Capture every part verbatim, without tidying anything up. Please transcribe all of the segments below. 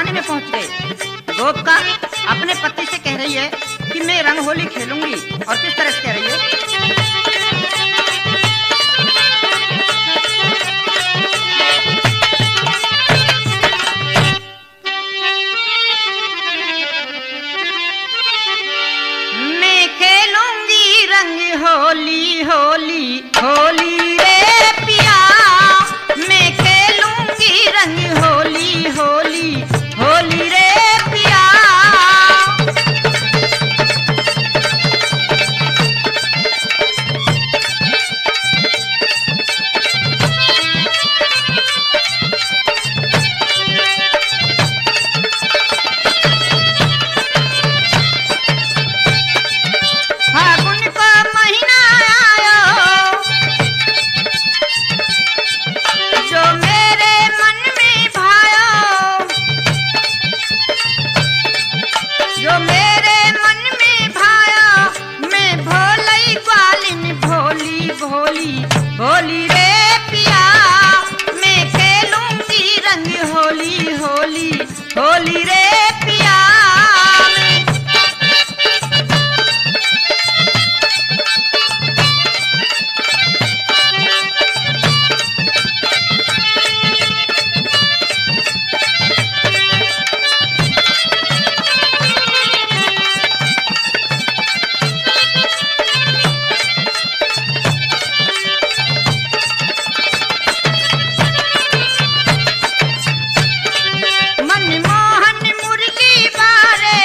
जमाने में पहुंच गए। गोपिका अपने पति से कह रही है कि मैं रंग होली खेलूंगी, और किस तरह से कह रही है? मैं खेलूंगी रंग होली होली होली रे पिया, मैं खेलूंगी रंग होली होली होली रे पिया। फागुन का महीना आयो, जो मेरे मन में भायो, जो मेरे मन में भाया, मैं भोलई ग्वालिन भोली भोली भोली रे पिया, मैं खेलूंगी रंग होली होली होली रे पिया। मनमोहन मुरली बारे,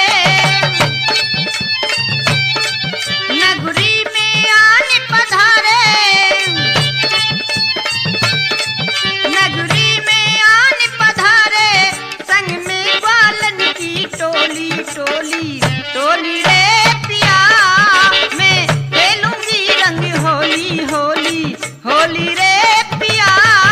नगरी में आन पधारे, नगरी में आन पधारे, संग में ग्वालन की टोली टोली टोली रे पिया, मैं खेलूंगी रंग होली होली होली रे पिया।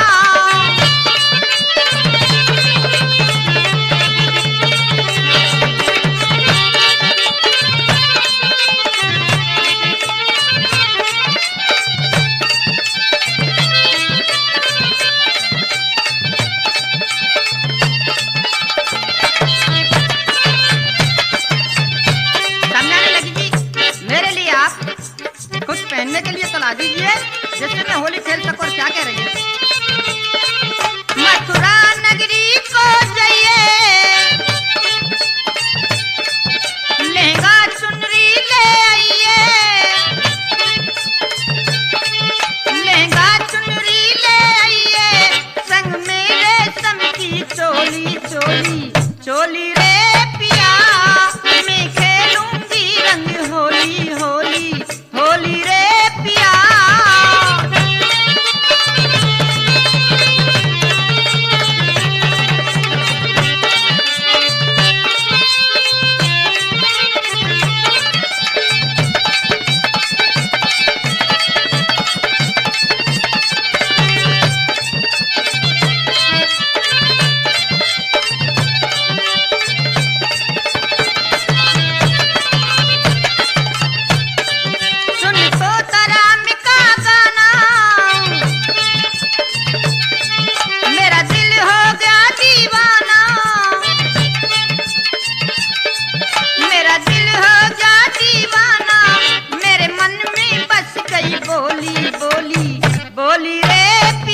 समझाने लगी कि मेरे लिए आप कुछ पहनने के लिए सलाह दीजिए जिससे मैं होली खेल सकूं। और क्या कह रही है? मथुरा नगरी को जाइए, लहंगा चुनरी ले आइए, लहंगा चुनरी ले आइए, संग में रेशम की चोली चोली चोली रे पिया, मैं खेलूंगी रंग होली होली होली रे पिया। सुन तो तराम का गाना, मेरा दिल हो गया दीवाना, मेरा दिल हो गया दीवाना, मेरे मन में बस गई बोली बोली बोली रे